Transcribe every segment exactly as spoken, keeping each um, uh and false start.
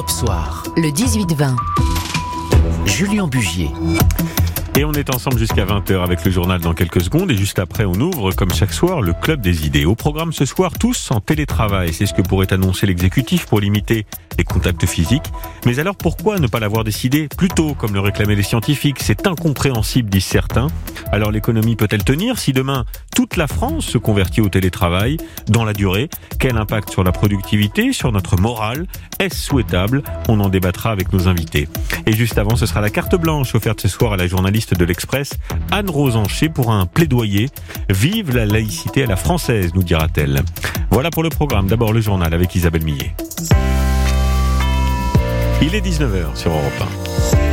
Europe Soir, le dix-huit vingt. Julien Bugier. Et on est ensemble jusqu'à vingt heures avec le journal dans quelques secondes. Et juste après, on ouvre, comme chaque soir, le Club des idées. Au programme ce soir, tous en télétravail. C'est ce que pourrait annoncer l'exécutif pour limiter les contacts physiques. Mais alors, pourquoi ne pas l'avoir décidé plus tôt, comme le réclamaient les scientifiques ? C'est incompréhensible, disent certains. Alors, l'économie peut-elle tenir si demain, toute la France se convertit au télétravail dans la durée ? Quel impact sur la productivité, sur notre morale ? Est-ce souhaitable ? On en débattra avec nos invités. Et juste avant, ce sera la carte blanche offerte ce soir à la journaliste de l'Express, Anne-Rose Ancher, pour un plaidoyer. Vive la laïcité à la française, nous dira-t-elle. Voilà pour le programme. D'abord le journal avec Isabelle Millet. Il est dix-neuf heures sur Europe un.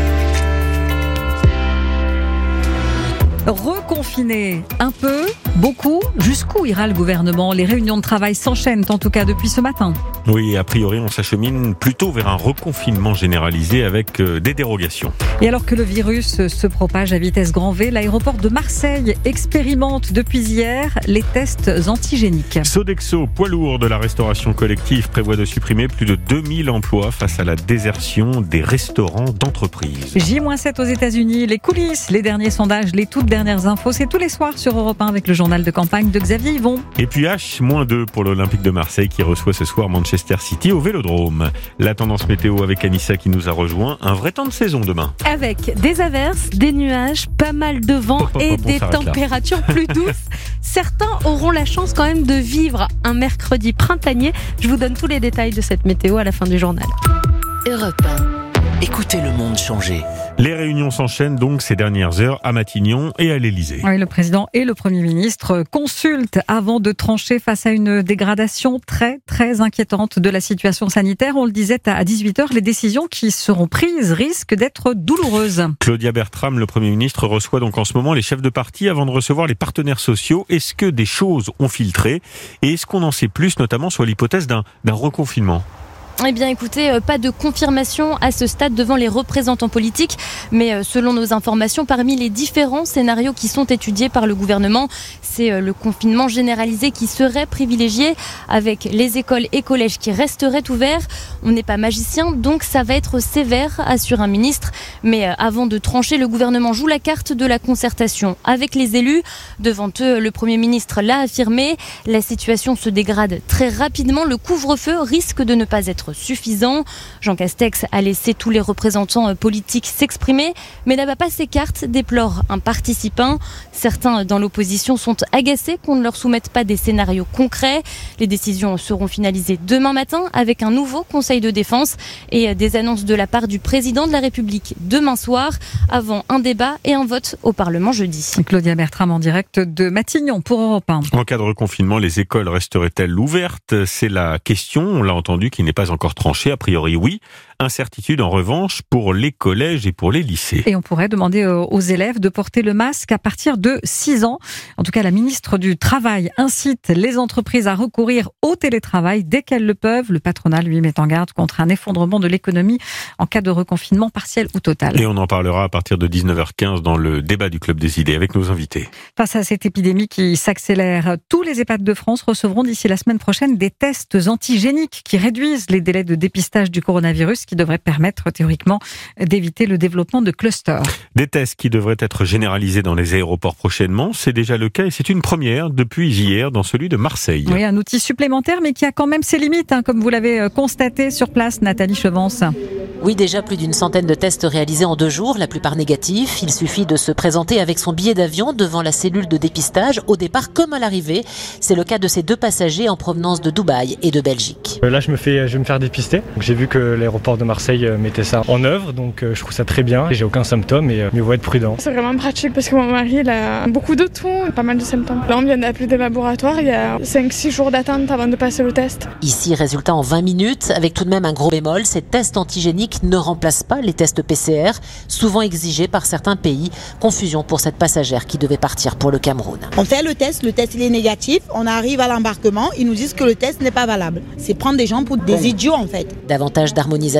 Reconfiner un peu, beaucoup, jusqu'où ira le gouvernement ? Les réunions de travail s'enchaînent en tout cas depuis ce matin. Oui, a priori on s'achemine plutôt vers un reconfinement généralisé avec euh, des dérogations. Et alors que le virus se propage à vitesse grand V, l'aéroport de Marseille expérimente depuis hier les tests antigéniques. Sodexo, poids lourd de la restauration collective, prévoit de supprimer plus de deux mille emplois face à la désertion des restaurants d'entreprise. J sept aux États-Unis, les coulisses, les derniers sondages, les toutes dernières infos, c'est tous les soirs sur Europe un avec le journal de campagne de Xavier Yvon. Et puis H deux pour l'Olympique de Marseille qui reçoit ce soir Manchester City au Vélodrome. La tendance météo avec Anissa qui nous a rejoint. Un vrai temps de saison demain. Avec des averses, des nuages, pas mal de vent Hop, hop, et hop, des températures là. plus douces. Certains auront la chance quand même de vivre un mercredi printanier. Je vous donne tous les détails de cette météo à la fin du journal. Europe un. Écoutez le monde changer. Les réunions s'enchaînent donc ces dernières heures à Matignon et à l'Élysée. Oui, le président et le Premier ministre consultent avant de trancher face à une dégradation très très inquiétante de la situation sanitaire. On le disait à dix-huit heures, les décisions qui seront prises risquent d'être douloureuses. Claudia Bertram, le Premier ministre, reçoit donc en ce moment les chefs de parti avant de recevoir les partenaires sociaux. Est-ce que des choses ont filtré et est-ce qu'on en sait plus, notamment sur l'hypothèse d'un, d'un reconfinement ? Eh bien écoutez, pas de confirmation à ce stade devant les représentants politiques, mais selon nos informations, parmi les différents scénarios qui sont étudiés par le gouvernement, c'est le confinement généralisé qui serait privilégié, avec les écoles et collèges qui resteraient ouverts. On n'est pas magicien, donc ça va être sévère, assure un ministre. Mais avant de trancher, le gouvernement joue la carte de la concertation avec les élus. Devant eux, le Premier ministre l'a affirmé, la situation se dégrade très rapidement, le couvre-feu risque de ne pas être suffisant. Jean Castex a laissé tous les représentants politiques s'exprimer, mais n'abat pas ses cartes, déplore un participant. Certains dans l'opposition sont agacés qu'on ne leur soumette pas des scénarios concrets. Les décisions seront finalisées demain matin avec un nouveau conseil de défense et des annonces de la part du président de la République demain soir, avant un débat et un vote au Parlement jeudi. Claudia Bertram en direct de Matignon pour Europe un. En cas de reconfinement, les écoles resteraient-elles ouvertes ? C'est la question, on l'a entendu, qui n'est pas encore tranché, a priori oui. Incertitude en revanche pour les collèges et pour les lycées. Et on pourrait demander aux élèves de porter le masque à partir de six ans. En tout cas, la ministre du Travail incite les entreprises à recourir au télétravail dès qu'elles le peuvent. Le patronat, lui, met en garde contre un effondrement de l'économie en cas de reconfinement partiel ou total. Et on en parlera à partir de dix-neuf heures quinze dans le débat du Club des idées avec nos invités. Face à cette épidémie qui s'accélère, tous les EHPAD de France recevront d'ici la semaine prochaine des tests antigéniques qui réduisent les délais de dépistage du coronavirus, qui devrait permettre théoriquement d'éviter le développement de clusters. Des tests qui devraient être généralisés dans les aéroports prochainement, c'est déjà le cas et c'est une première depuis hier dans celui de Marseille. Oui, un outil supplémentaire mais qui a quand même ses limites, hein, comme vous l'avez constaté sur place, Nathalie Chevance. Oui, déjà plus d'une centaine de tests réalisés en deux jours, la plupart négatifs. Il suffit de se présenter avec son billet d'avion devant la cellule de dépistage, au départ comme à l'arrivée. C'est le cas de ces deux passagers en provenance de Dubaï et de Belgique. Là, je me fais, je vais me faire dépister. J'ai vu que l'aéroport de Marseille mettait ça en œuvre, donc je trouve ça très bien. J'ai aucun symptôme et mieux vaut être prudent. C'est vraiment pratique parce que mon mari il a beaucoup de tout, pas mal de symptômes. Là, on vient d'appeler des laboratoires, il y a cinq six jours d'attente avant de passer le test. Ici, résultat en vingt minutes, avec tout de même un gros bémol, ces tests antigéniques ne remplacent pas les tests P C R, souvent exigés par certains pays. Confusion pour cette passagère qui devait partir pour le Cameroun. On fait le test, le test il est négatif, on arrive à l'embarquement, ils nous disent que le test n'est pas valable. C'est prendre des gens pour des idiots en fait. Davantage d'harmonisation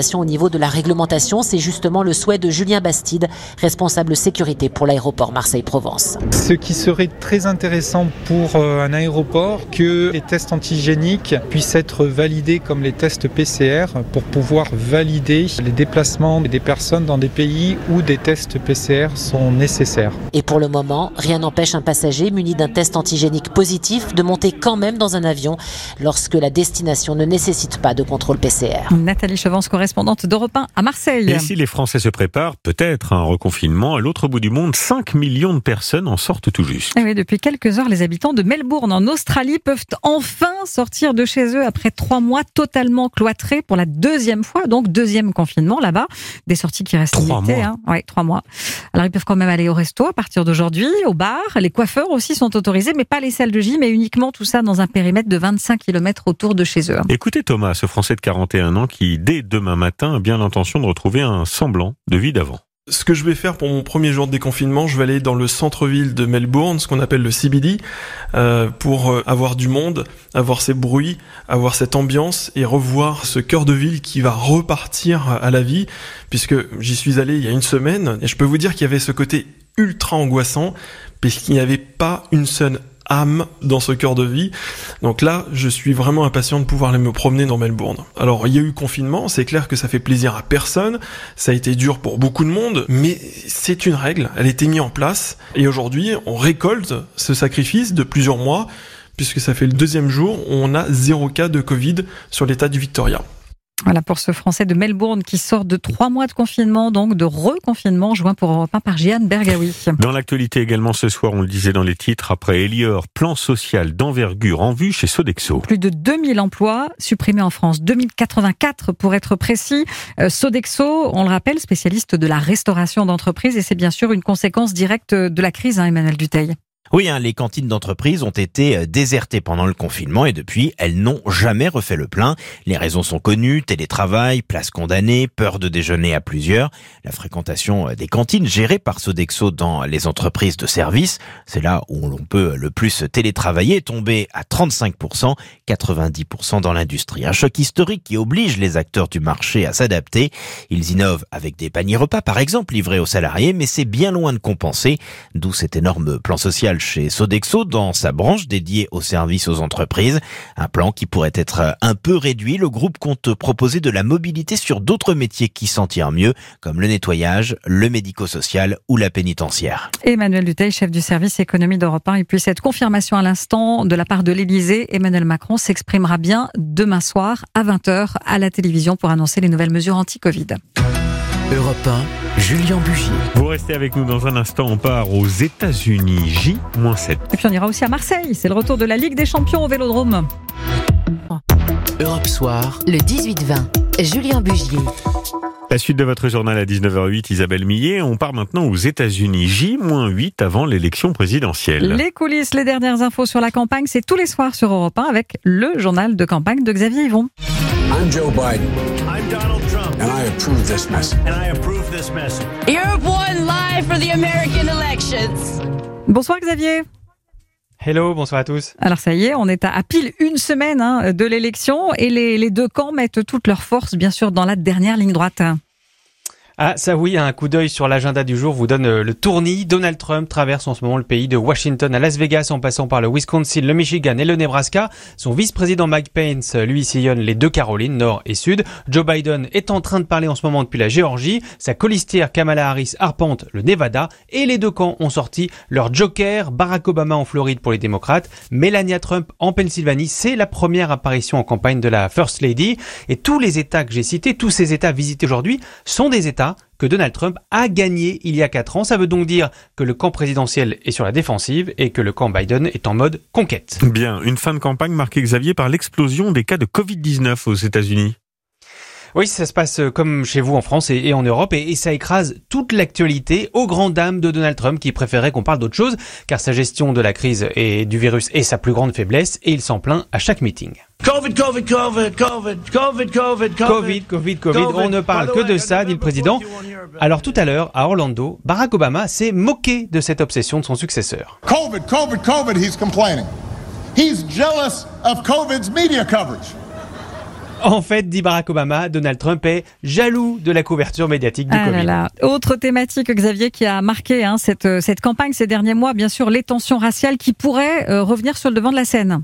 harmonisation au niveau de la réglementation. C'est justement le souhait de Julien Bastide, responsable sécurité pour l'aéroport Marseille-Provence. Ce qui serait très intéressant pour un aéroport, que les tests antigéniques puissent être validés comme les tests P C R pour pouvoir valider les déplacements des personnes dans des pays où des tests P C R sont nécessaires. Et pour le moment, rien n'empêche un passager muni d'un test antigénique positif de monter quand même dans un avion lorsque la destination ne nécessite pas de contrôle P C R. Nathalie Chevance, correspondante d'Europe un à Marseille. Et si les Français se préparent peut-être à un reconfinement, à l'autre bout du monde, cinq millions de personnes en sortent tout juste. Et oui, depuis quelques heures, les habitants de Melbourne en Australie peuvent enfin sortir de chez eux après trois mois totalement cloîtrés pour la deuxième fois, donc deuxième confinement là-bas. Des sorties qui restent Trois limitées. mois. Hein. Oui, trois mois. Alors ils peuvent quand même aller au resto à partir d'aujourd'hui, au bar. Les coiffeurs aussi sont autorisés, mais pas les salles de gym, mais uniquement tout ça dans un périmètre de vingt-cinq kilomètres autour de chez eux. Écoutez Thomas, ce Français de quarante et un ans qui, dès demain matin, a bien l'intention de retrouver un semblant de vie d'avant. Ce que je vais faire pour mon premier jour de déconfinement, je vais aller dans le centre-ville de Melbourne, ce qu'on appelle le C B D, euh, pour avoir du monde, avoir ces bruits, avoir cette ambiance et revoir ce cœur de ville qui va repartir à la vie, puisque j'y suis allé il y a une semaine et je peux vous dire qu'il y avait ce côté ultra angoissant, puisqu'il n'y avait pas une seule âme dans ce cœur de vie. Donc là, je suis vraiment impatient de pouvoir aller me promener dans Melbourne. Alors, il y a eu confinement, c'est clair que ça fait plaisir à personne, ça a été dur pour beaucoup de monde, mais c'est une règle, elle a été mise en place, et aujourd'hui, on récolte ce sacrifice de plusieurs mois, puisque ça fait le deuxième jour où on a zéro cas de Covid sur l'état du Victoria. Voilà pour ce Français de Melbourne qui sort de trois mois de confinement, donc de reconfinement, joint pour Europe un par Jeanne Bergaoui. Dans l'actualité également ce soir, on le disait dans les titres, après Elior, plan social d'envergure en vue chez Sodexo. Plus de deux mille emplois supprimés en France, deux mille quatre-vingt-quatre pour être précis. Euh, Sodexo, on le rappelle, spécialiste de la restauration d'entreprise, et c'est bien sûr une conséquence directe de la crise, hein, Emmanuel Dutheil. Oui, hein, les cantines d'entreprise ont été désertées pendant le confinement et depuis, elles n'ont jamais refait le plein. Les raisons sont connues, télétravail, place condamnée, peur de déjeuner à plusieurs. La fréquentation des cantines gérées par Sodexo dans les entreprises de services, c'est là où l'on peut le plus télétravailler, est tombée à trente-cinq pour cent, quatre-vingt-dix pour cent dans l'industrie. Un choc historique qui oblige les acteurs du marché à s'adapter. Ils innovent avec des paniers repas, par exemple, livrés aux salariés, mais c'est bien loin de compenser, d'où cet énorme plan social chez Sodexo dans sa branche dédiée aux services aux entreprises. Un plan qui pourrait être un peu réduit. Le groupe compte proposer de la mobilité sur d'autres métiers qui s'en tirent mieux, comme le nettoyage, le médico-social ou la pénitentiaire. Emmanuel Dutheil, chef du service économie d'Europe un. Et puis cette confirmation à l'instant de la part de l'Élysée, Emmanuel Macron s'exprimera bien demain soir à vingt heures à la télévision pour annoncer les nouvelles mesures anti-Covid. Europe un, Julien Bugier. Vous restez avec nous dans un instant, on part aux États-Unis, J sept. Et puis on ira aussi à Marseille, c'est le retour de la Ligue des Champions au Vélodrome. Europe Soir, le dix-huit vingt, Julien Bugier. La suite de votre journal à dix-neuf heures huit, Isabelle Millet. On part maintenant aux États-Unis, J huit avant l'élection présidentielle. Les coulisses, les dernières infos sur la campagne, c'est tous les soirs sur Europe un avec le journal de campagne de Xavier Yvon. I'm Joe Biden. I'm Donald Trump. And I approve this message. And I approve this message. Europe one live for the American elections. Bonsoir Xavier. Hello, bonsoir à tous. Alors ça y est, on est à, à pile une semaine hein, de l'élection et les, les deux camps mettent toutes leurs forces, bien sûr, dans la dernière ligne droite. Ah, ça oui, un coup d'œil sur l'agenda du jour vous donne le tournis. Donald Trump traverse en ce moment le pays de Washington à Las Vegas en passant par le Wisconsin, le Michigan et le Nebraska. Son vice-président Mike Pence, lui, sillonne les deux Carolines, nord et sud. Joe Biden est en train de parler en ce moment depuis la Géorgie. Sa colistière Kamala Harris arpente le Nevada. Et les deux camps ont sorti leur joker. Barack Obama en Floride pour les démocrates. Melania Trump en Pennsylvanie. C'est la première apparition en campagne de la First Lady. Et tous les États que j'ai cités, tous ces États visités aujourd'hui, sont des États que Donald Trump a gagné il y a quatre ans. Ça veut donc dire que le camp présidentiel est sur la défensive et que le camp Biden est en mode conquête. Bien, une fin de campagne marquée, Xavier, par l'explosion des cas de covid dix-neuf aux États-Unis. Oui, ça se passe comme chez vous en France et, et en Europe et, et ça écrase toute l'actualité aux grandes dames de Donald Trump qui préférait qu'on parle d'autre chose car sa gestion de la crise et du virus est sa plus grande faiblesse et il s'en plaint à chaque meeting. Covid, Covid, Covid, Covid, Covid, Covid, Covid, Covid, Covid, on ne parle que de ça, dit le président. Alors tout à l'heure, à Orlando, Barack Obama s'est moqué de cette obsession de son successeur. Covid, Covid, Covid, he's complaining. He's jealous of COVID's media coverage. En fait, dit Barack Obama, Donald Trump est jaloux de la couverture médiatique du ah Covid. Là là. Autre thématique, Xavier, qui a marqué hein, cette, cette campagne ces derniers mois, bien sûr, les tensions raciales qui pourraient euh, revenir sur le devant de la scène.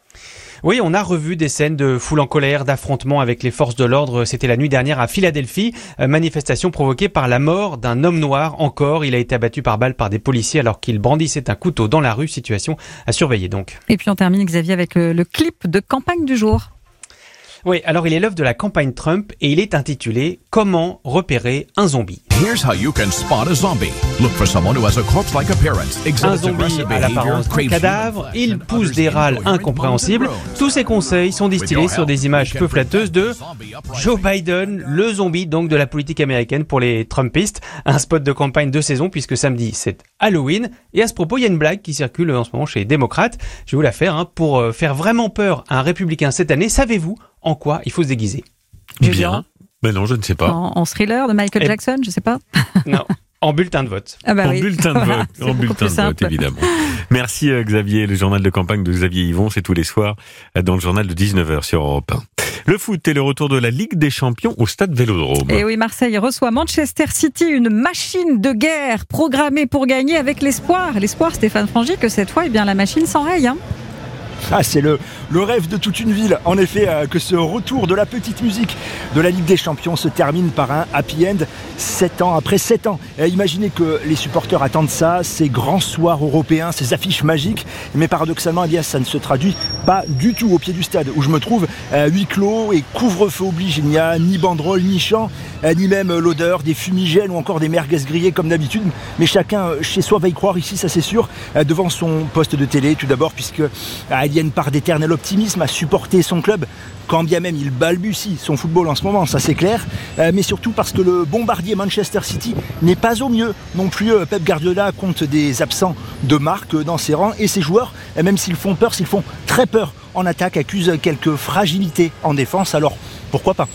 Oui, on a revu des scènes de foule en colère, d'affrontements avec les forces de l'ordre. C'était la nuit dernière à Philadelphie. Manifestation provoquée par la mort d'un homme noir. Encore, il a été abattu par balle par des policiers alors qu'il brandissait un couteau dans la rue. Situation à surveiller donc. Et puis on termine, Xavier, avec le, le clip de campagne du jour. Oui, alors il est l'œuvre de la campagne Trump et il est intitulé « Comment repérer un zombie ». Here's how you can spot a zombie. Look for someone who has a corpse-like appearance. Un zombie à l'apparence d'un cadavre, il pousse des râles incompréhensibles. Tous ces conseils sont distillés sur des images peu flatteuses de Joe Biden, le zombie donc de la politique américaine pour les Trumpistes. Un spot de campagne de saison puisque samedi c'est Halloween. Et à ce propos, il y a une blague qui circule en ce moment chez les démocrates. Je vais vous la faire hein, pour faire vraiment peur à un républicain cette année. Savez-vous en quoi il faut se déguiser? Bien. Ben non, je ne sais pas. En, en thriller de Michael Et... Jackson, je ne sais pas. Non, en bulletin de vote. Ah bah en oui. bulletin de vote, en bulletin de vote, évidemment. Merci Xavier. Le journal de campagne de Xavier Yvon, c'est tous les soirs dans le journal de dix-neuf heures sur Europe un. Le foot et le retour de la Ligue des Champions au stade Vélodrome. Et oui, Marseille reçoit Manchester City, une machine de guerre programmée pour gagner avec l'espoir. L'espoir, Stéphane Frangy, que cette fois, eh bien, la machine s'enraye. Hein. Ah, c'est le, le rêve de toute une ville. En effet, euh, que ce retour de la petite musique de la Ligue des Champions se termine par un happy end sept ans après sept ans. Et imaginez que les supporters attendent ça, ces grands soirs européens, ces affiches magiques. Mais paradoxalement, eh bien, ça ne se traduit pas du tout au pied du stade où je me trouve, euh, huis clos et couvre-feu oblige. Il n'y a ni banderole, ni chant, euh, ni même l'odeur des fumigènes ou encore des merguez grillées comme d'habitude. Mais chacun euh, chez soi va y croire ici, ça c'est sûr, euh, devant son poste de télé tout d'abord, puisque euh, il y a une part d'éternel optimisme à supporter son club, quand bien même il balbutie son football en ce moment, ça c'est clair, euh, mais surtout parce que le bombardier Manchester City n'est pas au mieux non plus. euh, Pep Guardiola compte des absents de marque dans ses rangs et ses joueurs, euh, même s'ils font peur, s'ils font très peur en attaque, accusent quelques fragilités en défense, alors pourquoi pas.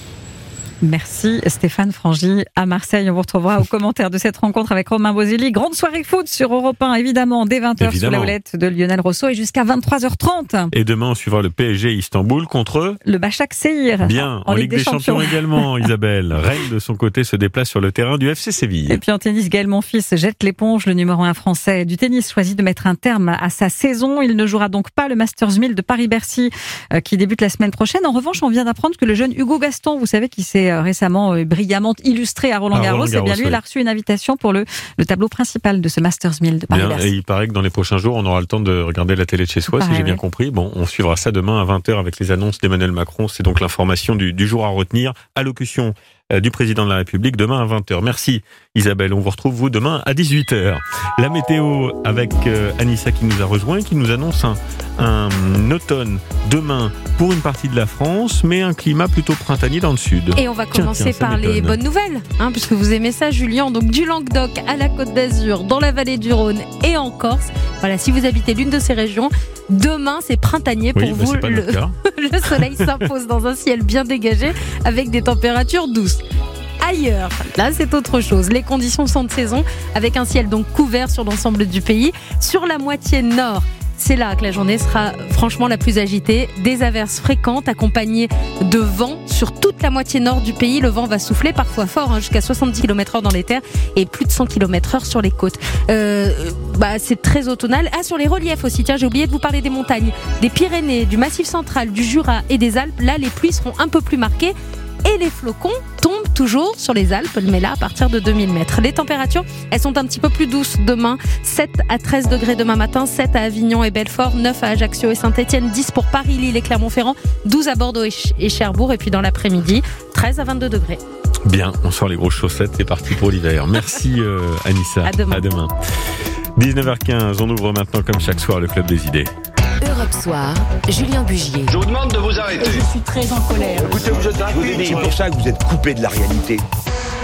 Merci Stéphane Frangy à Marseille. On vous retrouvera aux commentaires de cette rencontre avec Romain Boselli. Grande soirée foot sur Europe un, évidemment, dès vingt heures sous la houlette de Lionel Rousseau et jusqu'à vingt-trois heures trente. Et demain, on suivra le P S G Istanbul contre le Başak Şehir. Bien, en, en Ligue, Ligue des, des Champions. Champions également, Isabelle. Rennes, de son côté, se déplace sur le terrain du F C Séville. Et puis en tennis, Gaël Monfils jette l'éponge. Le numéro un français du tennis choisit de mettre un terme à sa saison. Il ne jouera donc pas le Masters mille de Paris-Bercy euh, qui débute la semaine prochaine. En revanche, on vient d'apprendre que le jeune Hugo Gaston, vous savez, qui s'est euh, récemment euh, brillamment illustré à Roland Garros, eh bien lui, il a reçu une invitation pour le, le tableau principal de ce Masters mille de Paris-Bercy. Et il paraît que dans les prochains jours, on aura le temps de regarder la télé de chez soi, si j'ai bien ouais. compris. Bon, on suivra ça demain à vingt heures avec les annonces d'Emmanuel Macron. C'est donc l'information du, du jour à retenir. Allocution euh, du président de la République demain à vingt heures. Merci Isabelle. On vous retrouve vous demain à dix-huit heures. La météo avec euh, Anissa qui nous a rejoint, qui nous annonce un, un automne demain pour une partie de la France, mais un climat plutôt printanier dans le sud. Et on va commencer tiens, tiens, par les bonnes nouvelles, hein, puisque vous aimez ça, Julien. Donc du Languedoc à la Côte d'Azur, dans la vallée du Rhône et en Corse. Voilà, si vous habitez l'une de ces régions, demain c'est printanier pour oui, vous. Bah, le, le soleil s'impose dans un ciel bien dégagé avec des températures douces. Ailleurs, là c'est autre chose. Les conditions sont de saison avec un ciel donc couvert sur l'ensemble du pays. Sur la moitié nord, c'est là que la journée sera franchement la plus agitée. Des averses fréquentes accompagnées de vent sur toute la moitié nord du pays. Le vent va souffler parfois fort, hein, jusqu'à soixante-dix kilomètres heure dans les terres et plus de cent kilomètres heure sur les côtes. Euh, bah, c'est très automnal. Ah, sur les reliefs aussi, tiens, j'ai oublié de vous parler des montagnes, des Pyrénées, du Massif central, du Jura et des Alpes. Là, les pluies seront un peu plus marquées. Et les flocons tombent toujours sur les Alpes, mais là à partir de deux mille mètres. Les températures, elles sont un petit peu plus douces demain. sept à treize degrés demain matin, sept à Avignon et Belfort, neuf à Ajaccio et Saint-Etienne, dix pour Paris, Lille et Clermont-Ferrand, douze à Bordeaux et Cherbourg. Et puis dans l'après-midi, treize à vingt-deux degrés. Bien, on sort les grosses chaussettes, c'est parti pour l'hiver. Merci euh, Anissa. À demain. À demain. dix-neuf heures quinze, on ouvre maintenant comme chaque soir le Club des idées. Europe Soir, Julien Bugier. Je vous demande de vous arrêter. Je suis très en colère. Écoutez, vous êtes un C'est pour ça que vous êtes coupé de la réalité.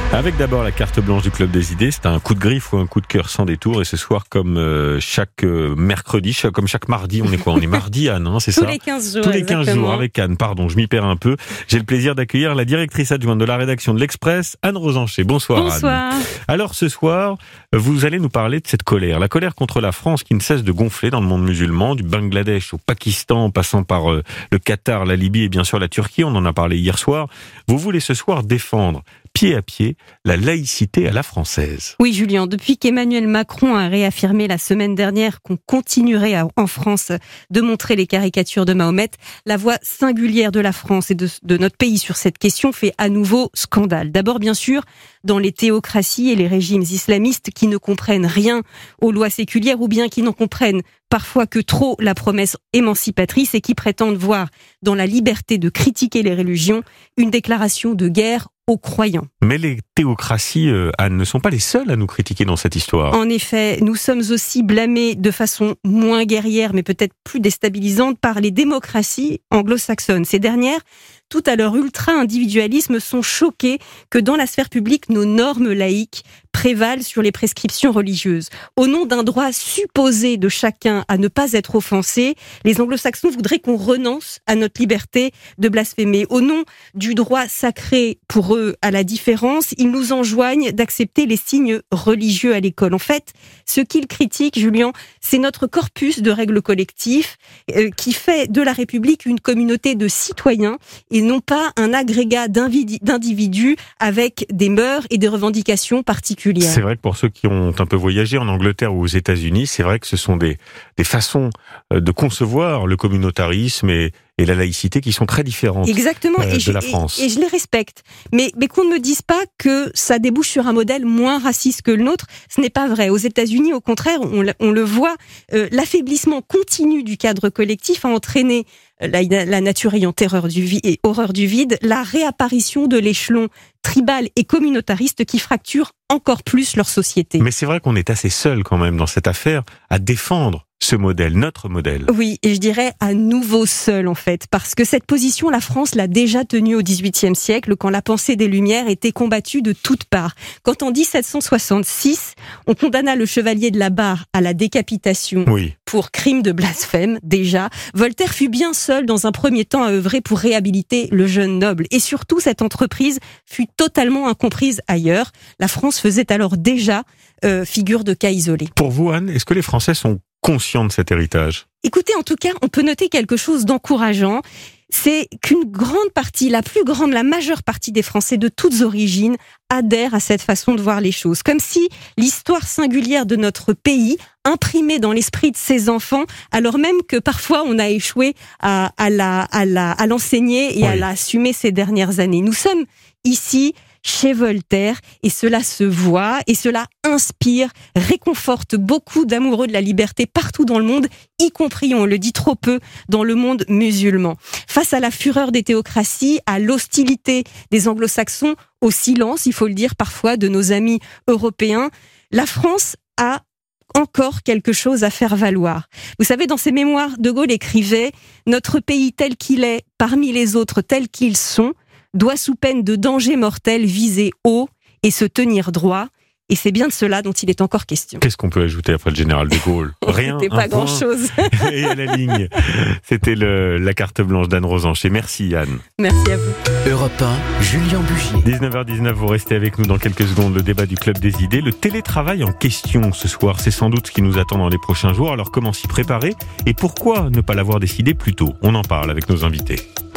Avec d'abord la carte blanche du Club des Idées, c'est un coup de griffe ou un coup de cœur sans détour. Et ce soir, comme euh, chaque euh, mercredi, chaque, comme chaque mardi, on est quoi? On est mardi, Anne, hein, c'est Tous ça? les quinze jours. Tous les quinze exactement. jours avec Anne, pardon, je m'y perds un peu. J'ai le plaisir d'accueillir la directrice adjointe de la rédaction de l'Express, Anne Rosencher. Bonsoir, Bonsoir. Anne. Alors ce soir, vous allez nous parler de cette colère. La colère contre la France qui ne cesse de gonfler dans le monde musulman, du Bangladesh au Pakistan, en passant par euh, le Qatar, la Libye et bien sûr la Turquie. On en a parlé hier soir. Vous voulez ce soir défendre pied à pied la laïcité à la française. Oui, Julien, depuis qu'Emmanuel Macron a réaffirmé la semaine dernière qu'on continuerait à, en France de montrer les caricatures de Mahomet, la voix singulière de la France et de, de notre pays sur cette question fait à nouveau scandale. D'abord, bien sûr, dans les théocraties et les régimes islamistes qui ne comprennent rien aux lois séculières ou bien qui n'en comprennent parfois que trop la promesse émancipatrice et qui prétendent voir dans la liberté de critiquer les religions une déclaration de guerre aux croyants. Mais les théocraties, euh, Anne, ne sont pas les seules à nous critiquer dans cette histoire. En effet, nous sommes aussi blâmés de façon moins guerrière, mais peut-être plus déstabilisante, par les démocraties anglo-saxonnes. Ces dernières, tout à leur ultra-individualisme, sont choquées que dans la sphère publique, nos normes laïques prévalent sur les prescriptions religieuses. Au nom d'un droit supposé de chacun à ne pas être offensé, les anglo-saxons voudraient qu'on renonce à notre liberté de blasphémer. Au nom du droit sacré pour eux à la différence, ils nous enjoignent d'accepter les signes religieux à l'école. En fait, ce qu'ils critiquent, Julien, c'est notre corpus de règles collectives euh, qui fait de la République une communauté de citoyens et non pas un agrégat d'individus avec des mœurs et des revendications particulières. C'est vrai que pour ceux qui ont un peu voyagé en Angleterre ou aux États-Unis, c'est vrai que ce sont des, des façons de concevoir le communautarisme et, et la laïcité qui sont très différentes. Exactement, euh, et, de je, la France. Et, et je les respecte. Mais, mais qu'on ne me dise pas que ça débouche sur un modèle moins raciste que le nôtre, ce n'est pas vrai. Aux États-Unis, au contraire, on, on le voit, euh, l'affaiblissement continu du cadre collectif a entraîné la, la nature ayant terreur du vide et horreur du vide, la réapparition de l'échelon tribal et communautariste qui fracture encore plus leur société. Mais c'est vrai qu'on est assez seul quand même dans cette affaire à défendre ce modèle, notre modèle. Oui, et je dirais à nouveau seul en fait, parce que cette position, la France l'a déjà tenue au dix-huitième siècle, quand la pensée des Lumières était combattue de toutes parts. Quand en dix-sept cent soixante-six, on condamna le chevalier de la Barre à la décapitation oui. pour crime de blasphème, déjà, Voltaire fut bien seul dans un premier temps à œuvrer pour réhabiliter le jeune noble. Et surtout, cette entreprise fut totalement incomprise ailleurs. La France faisait alors déjà euh, figure de cas isolé. Pour vous, Anne, est-ce que les Français sont conscients de cet héritage? Écoutez, en tout cas, on peut noter quelque chose d'encourageant. C'est qu'une grande partie, la plus grande, la majeure partie des Français de toutes origines adhèrent à cette façon de voir les choses. Comme si l'histoire singulière de notre pays imprimée dans l'esprit de ses enfants, alors même que parfois on a échoué à, à la, à la, à l'enseigner et oui. à l'assumer ces dernières années. Nous sommes ici chez Voltaire, et cela se voit, et cela inspire, réconforte beaucoup d'amoureux de la liberté partout dans le monde, y compris, on le dit trop peu, dans le monde musulman. Face à la fureur des théocraties, à l'hostilité des anglo-saxons, au silence, il faut le dire parfois, de nos amis européens, la France a encore quelque chose à faire valoir. Vous savez, dans ses mémoires, De Gaulle écrivait « Notre pays tel qu'il est, parmi les autres tels qu'ils sont, doit sous peine de danger mortel viser haut et se tenir droit. » Et c'est bien de cela dont il est encore question. Qu'est-ce qu'on peut ajouter après le général de Gaulle? Rien. C'était pas grand-chose. Et à la ligne. C'était le, la carte blanche d'Anne Rosencher. Merci Anne. Merci à vous. Europe un, Julien Bugier. dix-neuf heures dix-neuf, vous restez avec nous dans quelques secondes. Le débat du Club des Idées. Le télétravail en question ce soir, c'est sans doute ce qui nous attend dans les prochains jours. Alors comment s'y préparer? Et pourquoi ne pas l'avoir décidé plus tôt? On en parle avec nos invités.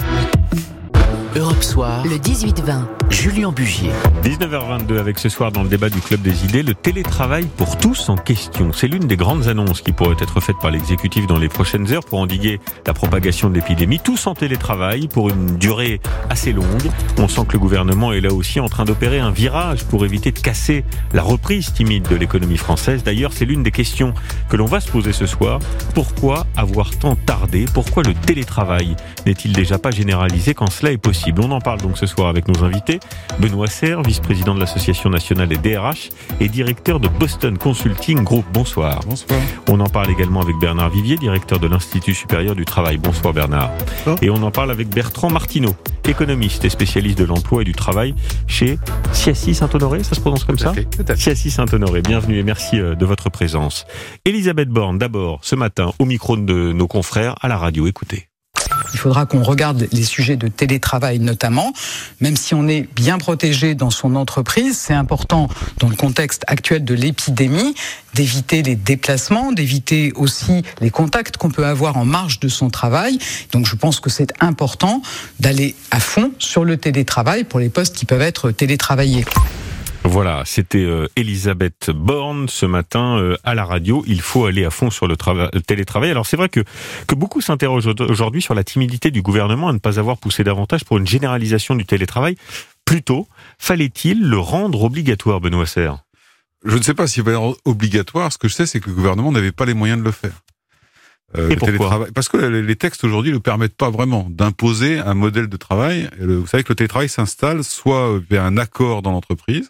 Europe Soir, le dix-huit vingt, Julien Bugier. dix-neuf heures vingt-deux avec ce soir dans le débat du Club des Idées, le télétravail pour tous en question. C'est l'une des grandes annonces qui pourrait être faite par l'exécutif dans les prochaines heures pour endiguer la propagation de l'épidémie. Tous en télétravail pour une durée assez longue. On sent que le gouvernement est là aussi en train d'opérer un virage pour éviter de casser la reprise timide de l'économie française. D'ailleurs, c'est l'une des questions que l'on va se poser ce soir. Pourquoi avoir tant tardé? Pourquoi le télétravail n'est-il déjà pas généralisé quand cela est possible? possible. On en parle donc ce soir avec nos invités. Benoît Serre, vice-président de l'Association nationale des D R H et directeur de Boston Consulting Group. Bonsoir. Bonsoir. On en parle également avec Bernard Vivier, directeur de l'Institut supérieur du travail. Bonsoir Bernard. Bonsoir. Et on en parle avec Bertrand Martineau, économiste et spécialiste de l'emploi et du travail chez Ciacis Saint-Honoré, ça se prononce comme ça ? Ciacis Saint-Honoré, bienvenue et merci de votre présence. Elisabeth Borne, d'abord, ce matin, au micro de nos confrères à la radio. Écoutez. Il faudra qu'on regarde les sujets de télétravail notamment, même si on est bien protégé dans son entreprise, c'est important dans le contexte actuel de l'épidémie d'éviter les déplacements, d'éviter aussi les contacts qu'on peut avoir en marge de son travail. Donc je pense que c'est important d'aller à fond sur le télétravail pour les postes qui peuvent être télétravaillés. Voilà, c'était euh, Elisabeth Borne ce matin euh, à la radio. Il faut aller à fond sur le, trava- le télétravail. Alors c'est vrai que, que beaucoup s'interrogent aujourd'hui sur la timidité du gouvernement à ne pas avoir poussé davantage pour une généralisation du télétravail. Plutôt, fallait-il le rendre obligatoire, Benoît Serre ? Je ne sais pas s'il va être obligatoire. Ce que je sais, c'est que le gouvernement n'avait pas les moyens de le faire. Euh, Et pourquoi ? télétravail. Parce que les textes aujourd'hui ne le permettent pas vraiment d'imposer un modèle de travail. Vous savez que le télétravail s'installe soit via un accord dans l'entreprise,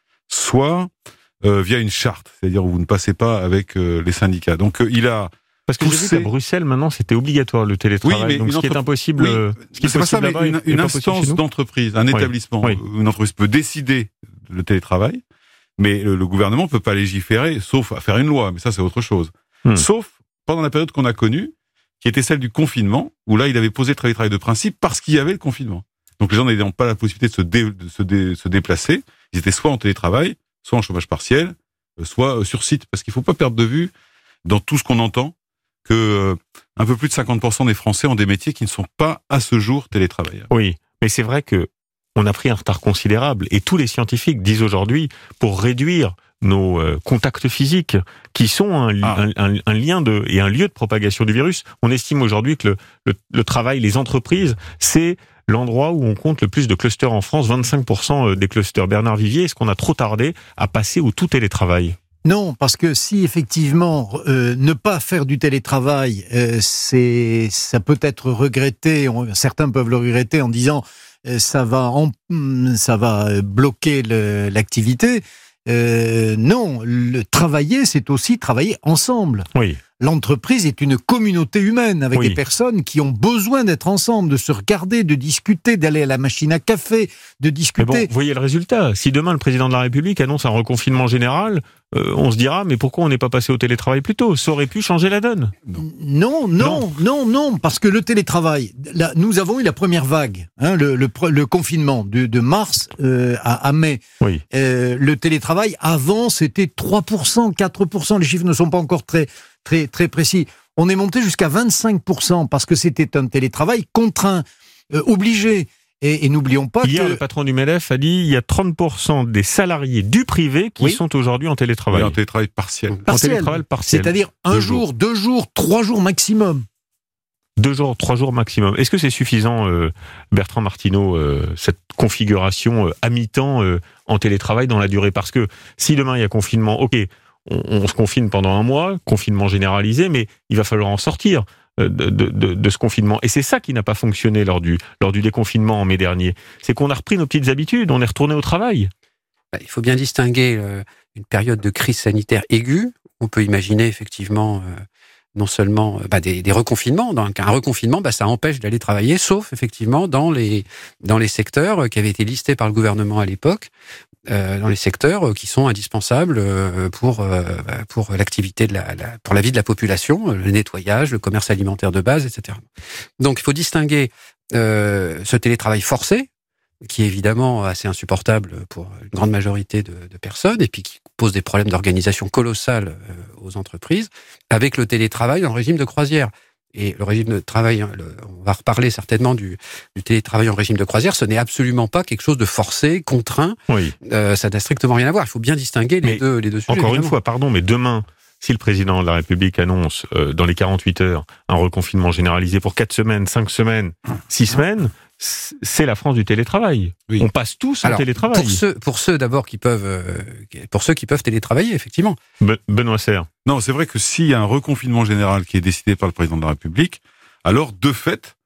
soit euh, via une charte, c'est-à-dire où vous ne passez pas avec euh, les syndicats. Donc euh, il a Parce que poussé... j'ai vu qu'à Bruxelles, maintenant, c'était obligatoire le télétravail. Oui, mais donc ce qui entre... est impossible, oui, euh, ce qui est c'est pas ça, mais là-bas, une, est, une est instance d'entreprise, un oui. établissement, oui. une entreprise peut décider le télétravail, mais le, le gouvernement peut pas légiférer, sauf à faire une loi, mais ça c'est autre chose. Hmm. Sauf pendant la période qu'on a connue, qui était celle du confinement, où là il avait posé le télétravail de principe parce qu'il y avait le confinement. Donc les gens n'avaient pas la possibilité de se, dé, de se, dé, se déplacer, ils étaient soit en télétravail, soit en chômage partiel, soit sur site. Parce qu'il ne faut pas perdre de vue, dans tout ce qu'on entend, que euh, un peu plus de cinquante pour cent des Français ont des métiers qui ne sont pas, à ce jour, télétravailleurs. Oui, mais c'est vrai que on a pris un retard considérable. Et tous les scientifiques disent aujourd'hui, pour réduire nos euh, contacts physiques, qui sont un, ah. un, un, un lien de, et un lieu de propagation du virus, on estime aujourd'hui que le, le, le travail, les entreprises, c'est l'endroit où on compte le plus de clusters en France, vingt-cinq pour cent des clusters. Bernard Vivier, est-ce qu'on a trop tardé à passer au tout télétravail ? Non, parce que si effectivement euh, ne pas faire du télétravail, euh, c'est ça peut être regretté. On, certains peuvent le regretter en disant euh, ça va en, ça va bloquer le, l'activité. Euh, non, le travailler, c'est aussi travailler ensemble. Oui. L'entreprise est une communauté humaine avec oui. des personnes qui ont besoin d'être ensemble, de se regarder, de discuter, d'aller à la machine à café, de discuter. Mais bon, vous voyez le résultat. Si demain le président de la République annonce un reconfinement général, euh, on se dira mais pourquoi on n'est pas passé au télétravail plus tôt ? Ça aurait pu changer la donne. Non, non, non, non, non parce que le télétravail, là, nous avons eu la première vague, hein, le, le, le confinement de, de mars euh, à, à mai. Oui. Euh, le télétravail, avant, c'était trois pour cent, quatre pour cent. Les chiffres ne sont pas encore très... Très, très précis. On est monté jusqu'à vingt-cinq pour cent parce que c'était un télétravail contraint, euh, obligé. Et, et n'oublions pas Hier, que... le patron du M L F a dit il y a trente pour cent des salariés du privé qui oui. sont aujourd'hui en télétravail. Oui, en télétravail partiel. partiel. En télétravail partiel. C'est-à-dire un deux jour, jours. deux jours, trois jours maximum. Deux jours, trois jours maximum. Est-ce que c'est suffisant, euh, Bertrand Martineau, euh, cette configuration euh, à mi-temps euh, en télétravail dans la durée ? Parce que si demain il y a confinement, ok, on, on se confine pendant un mois, confinement généralisé, mais il va falloir en sortir de, de, de, de ce confinement. Et c'est ça qui n'a pas fonctionné lors du, lors du déconfinement en mai dernier. C'est qu'on a repris nos petites habitudes, on est retourné au travail. Il faut bien distinguer euh, une période de crise sanitaire aiguë. On peut imaginer effectivement euh, non seulement euh, bah, des, des reconfinements. Donc un reconfinement, bah, ça empêche d'aller travailler, sauf effectivement dans les dans les secteurs qui avaient été listés par le gouvernement à l'époque, euh, dans les secteurs qui sont indispensables euh, pour euh, pour l'activité de la, la pour la vie de la population, le nettoyage, le commerce alimentaire de base, et cetera. Donc il faut distinguer euh, ce télétravail forcé, qui est évidemment assez insupportable pour une grande majorité de, de personnes, et puis qui pose des problèmes d'organisation colossales aux entreprises, avec le télétravail en régime de croisière. Et le régime de travail, le, on va reparler certainement du, du télétravail en régime de croisière, ce n'est absolument pas quelque chose de forcé, contraint, oui. euh, ça n'a strictement rien à voir, il faut bien distinguer les, deux, les deux sujets. Encore évidemment. une fois, pardon, mais demain, si le président de la République annonce euh, dans les quarante-huit heures un reconfinement généralisé pour quatre semaines, cinq semaines, six semaines, c'est la France du télétravail. Oui. On passe tous Alors, en télétravail. Pour ceux, pour ceux d'abord qui peuvent, euh, pour ceux qui peuvent télétravailler, effectivement. Be- Benoît Serre. Non, c'est vrai que s'il y a un reconfinement général qui est décidé par le président de la République, alors de fait,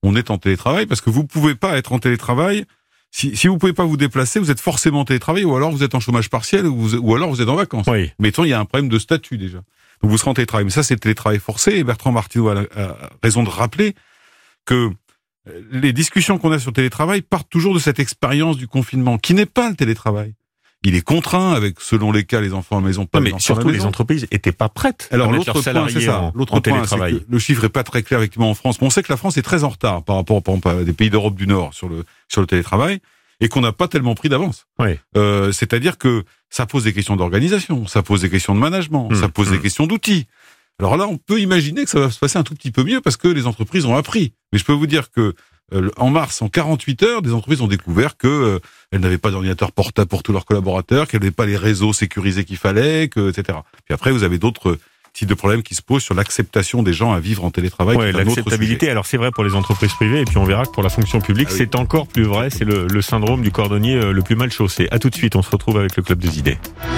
on est en télétravail parce que vous pouvez pas être en télétravail. Si, si vous pouvez pas vous déplacer, vous êtes forcément en télétravail, ou alors vous êtes en chômage partiel, ou, vous, ou alors vous êtes en vacances. Oui. Mettons, il y a un problème de statut déjà. Donc vous serez en télétravail. Mais ça, c'est le télétravail forcé. Et Bertrand Martineau a, a raison de rappeler que les discussions qu'on a sur le télétravail partent toujours de cette expérience du confinement, qui n'est pas le télétravail. Il est contraint avec, selon les cas, les enfants à la maison, pas non, les mais enfants surtout à la maison. Les entreprises étaient pas prêtes. Alors à mettre l'autre leurs point, c'est salariés ça. en, L'autre en point, télétravail. c'est que le chiffre est pas très clair effectivement en France. Mais on sait que la France est très en retard par rapport, par exemple, à des pays d'Europe du Nord sur le sur le télétravail, et qu'on n'a pas tellement pris d'avance. Oui. Euh, c'est-à-dire que ça pose des questions d'organisation, ça pose des questions de management, mmh, ça pose mmh. des questions d'outils. Alors là, on peut imaginer que ça va se passer un tout petit peu mieux parce que les entreprises ont appris. Mais je peux vous dire que euh, en mars, en quarante-huit heures, des entreprises ont découvert que euh, elles n'avaient pas d'ordinateur portable pour tous leurs collaborateurs, qu'elles n'avaient pas les réseaux sécurisés qu'il fallait, que, et cetera. Puis après, vous avez d'autres types de problèmes qui se posent sur l'acceptation des gens à vivre en télétravail. Ouais, l'acceptabilité, alors c'est vrai pour les entreprises privées, et puis on verra que pour la fonction publique, ah oui. c'est encore plus vrai. C'est le, le syndrome du cordonnier le plus mal chaussé. À tout de suite, on se retrouve avec le Club des idées.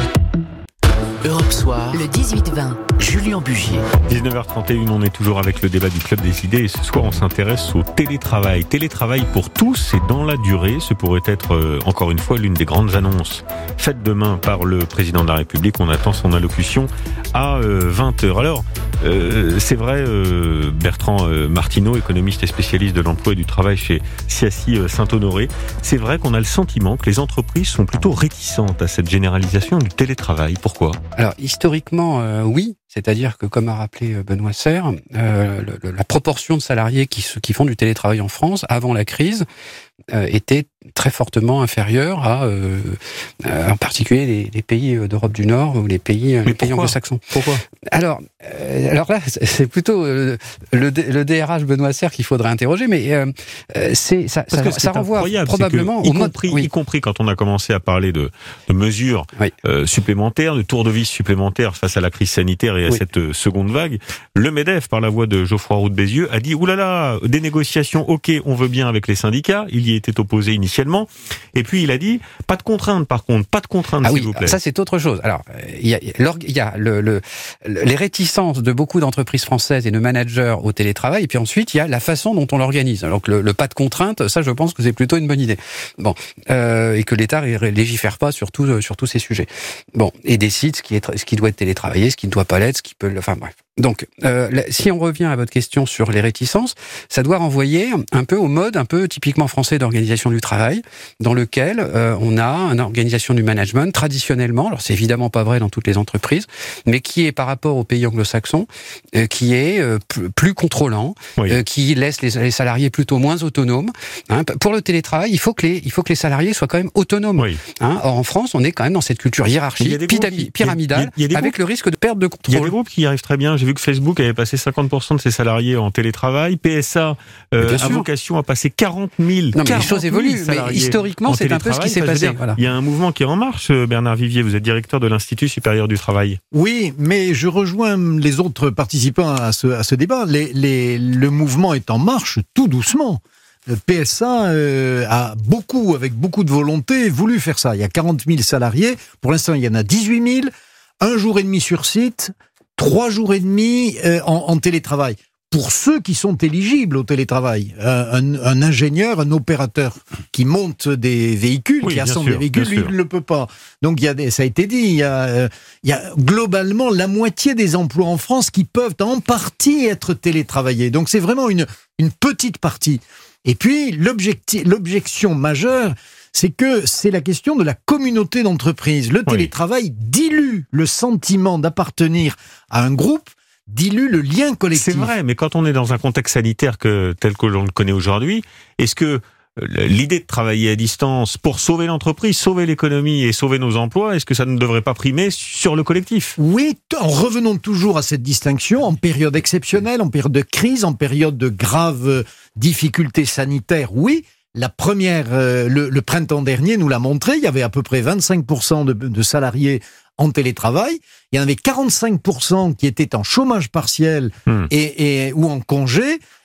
Europe Soir, le dix-huit vingt, Julien Bugier. dix-neuf heures trente et une, on est toujours avec le débat du Club des idées et ce soir on s'intéresse au télétravail. Télétravail pour tous et dans la durée, ce pourrait être euh, encore une fois l'une des grandes annonces faites demain par le président de la République. On attend son allocution à euh, vingt heures. Alors, euh, c'est vrai, euh, Bertrand euh, Martineau, économiste et spécialiste de l'emploi et du travail chez C A C I euh, Saint-Honoré, c'est vrai qu'on a le sentiment que les entreprises sont plutôt réticentes à cette généralisation du télétravail. Pourquoi ? Alors, historiquement, euh, oui. C'est-à-dire que, comme a rappelé Benoît Serre, euh, le, la proportion de salariés qui, qui font du télétravail en France, avant la crise, euh, était très fortement inférieure à, euh, euh, en particulier, les, les pays d'Europe du Nord ou les pays, les pays anglo-saxons. Pourquoi ? Alors, euh, alors là, c'est plutôt euh, le, le D R H Benoît Serre qu'il faudrait interroger, mais euh, c'est, ça, ça, ça renvoie probablement que, y au mode... Compris, oui. Y compris quand on a commencé à parler de, de mesures oui. euh, supplémentaires, de tours de vis supplémentaires face à la crise sanitaire et à oui. cette seconde vague, le MEDEF, par la voix de Geoffroy Roux de Bézieux, a dit « Oulala, des négociations, ok, on veut bien avec les syndicats », il y était opposé initialement, et puis il a dit « Pas de contraintes par contre, pas de contraintes ah s'il oui, vous plaît ». Ça c'est autre chose. Alors, il y a, il y a le, le, les réticences de beaucoup d'entreprises françaises et de managers au télétravail, et puis ensuite il y a la façon dont on l'organise. Alors que le, le pas de contraintes, ça je pense que c'est plutôt une bonne idée. Bon, euh, et que l'État légifère pas sur, tout, sur tous ces sujets. Bon, et décide ce qui, est, ce qui doit être télétravaillé, ce qui ne doit pas l'être, ce qui peut... Enfin bref. Donc, euh, si on revient à votre question sur les réticences, ça doit renvoyer un peu au mode un peu typiquement français d'organisation du travail, dans lequel euh, on a une organisation du management traditionnellement, alors c'est évidemment pas vrai dans toutes les entreprises, mais qui est par rapport aux pays anglo-saxons, euh, qui est euh, plus, plus contrôlant, oui. euh, qui laisse les, les salariés plutôt moins autonomes. Hein. Pour le télétravail, il faut que les, il faut que les salariés soient quand même autonomes. Oui. Hein. Or en France, on est quand même dans cette culture hiérarchique, pyramidale, pyramidale il y a, il y a avec groupes, le risque de perte de contrôle. Il y a des groupes qui y arrivent très bien. J'ai vu que Facebook avait passé cinquante pour cent de ses salariés en télétravail. P S A euh, a vocation à passer quarante mille. Non, mais les choses évoluent. Mais historiquement, c'est un peu ce qui s'est passé. Dire, voilà. Il y a un mouvement qui est en marche. Bernard Vivier, vous êtes directeur de l'Institut supérieur du travail. Oui, mais je rejoins les autres participants à ce, à ce débat. Les, les, le mouvement est en marche tout doucement. Le P S A euh, a beaucoup, avec beaucoup de volonté, voulu faire ça. Il y a quarante mille salariés. Pour l'instant, il y en a dix-huit mille. Un jour et demi sur site. Trois jours et demi euh, en, en télétravail. Pour ceux qui sont éligibles au télétravail, un, un, un ingénieur, un opérateur qui monte des véhicules, oui, qui assemble des véhicules, lui, il ne le peut pas. Donc, il y a des, ça a été dit, il y a, euh, il y a globalement la moitié des emplois en France qui peuvent en partie être télétravaillés. Donc, c'est vraiment une, une petite partie. Et puis, l'objection majeure, c'est que c'est la question de la communauté d'entreprise. Le télétravail oui. dilue le sentiment d'appartenir à un groupe, dilue le lien collectif. C'est vrai, mais quand on est dans un contexte sanitaire que, tel que l'on le connaît aujourd'hui, est-ce que l'idée de travailler à distance pour sauver l'entreprise, sauver l'économie et sauver nos emplois, est-ce que ça ne devrait pas primer sur le collectif ? Oui, en revenant toujours à cette distinction, en période exceptionnelle, en période de crise, en période de graves difficultés sanitaires, oui. La première, euh, le, le printemps dernier nous l'a montré, il y avait à peu près vingt-cinq pour cent de, de salariés en télétravail, il y en avait quarante-cinq pour cent qui étaient en chômage partiel mmh. et, et, ou en congé,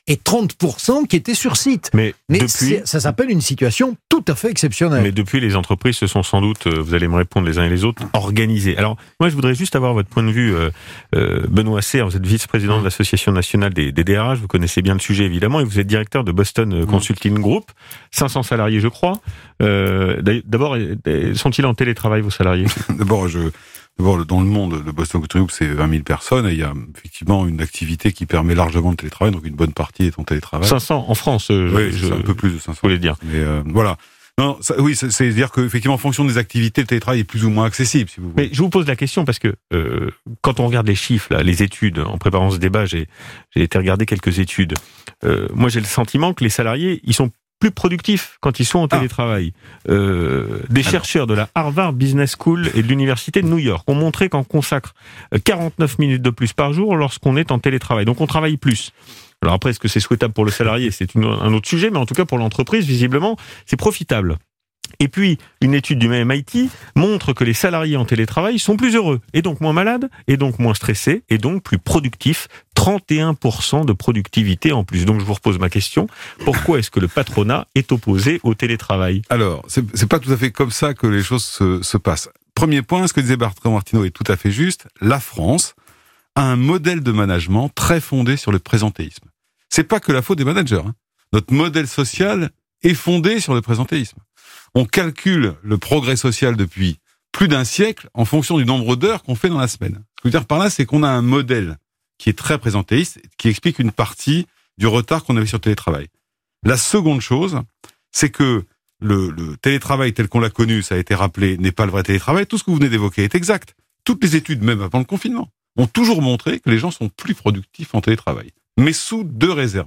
et trente pour cent qui étaient sur site. Mais, Mais depuis, ça s'appelle une situation tout à fait exceptionnelle. Mais depuis, les entreprises se sont sans doute, vous allez me répondre les uns et les autres, organisées. Alors, moi, je voudrais juste avoir votre point de vue, euh, euh, Benoît Serre, vous êtes vice-président de l'Association nationale des, des D R H, vous connaissez bien le sujet évidemment, et vous êtes directeur de Boston Consulting Group, cinq cents salariés je crois. Euh, d'abord, sont-ils en télétravail vos salariés? D'abord, je... D'abord, dans le monde, le Boston Consulting Group, c'est vingt mille personnes et il y a effectivement une activité qui permet largement le télétravail, donc une bonne partie est en télétravail. cinq cents en France, euh, oui, je, c'est un peu plus de cinq cents. Vous voulez dire. Mais euh, voilà. Non, ça, oui, c'est-à-dire qu'effectivement, en fonction des activités, le télétravail est plus ou moins accessible, si vous voulez. Mais je vous pose la question parce que euh, quand on regarde les chiffres, là, les études, en préparant ce débat, j'ai été regarder quelques études. Euh, moi, j'ai le sentiment que les salariés, ils sont plus productifs quand ils sont en télétravail. Ah. Euh, des Alors. chercheurs de la Harvard Business School et de l'Université de New York ont montré qu'on consacre quarante-neuf minutes de plus par jour lorsqu'on est en télétravail. Donc on travaille plus. Alors après, est-ce que c'est souhaitable pour le salarié? C'est une, un autre sujet, mais en tout cas pour l'entreprise, visiblement, c'est profitable. Et puis, une étude du M I T montre que les salariés en télétravail sont plus heureux, et donc moins malades, et donc moins stressés, et donc plus productifs. trente et un pour cent de productivité en plus. Donc je vous repose ma question. Pourquoi est-ce que le patronat est opposé au télétravail? Alors, c'est, c'est pas tout à fait comme ça que les choses se, se passent. Premier point, ce que disait Bertrand Martineau est tout à fait juste. La France a un modèle de management très fondé sur le présentéisme. C'est pas que la faute des managers. Hein. Notre modèle social est fondé sur le présentéisme. On calcule le progrès social depuis plus d'un siècle en fonction du nombre d'heures qu'on fait dans la semaine. Ce que je veux dire par là, c'est qu'on a un modèle qui est très présentéiste, qui explique une partie du retard qu'on avait sur le télétravail. La seconde chose, c'est que le, le télétravail tel qu'on l'a connu, ça a été rappelé, n'est pas le vrai télétravail. Tout ce que vous venez d'évoquer est exact. Toutes les études, même avant le confinement, ont toujours montré que les gens sont plus productifs en télétravail. Mais sous deux réserves.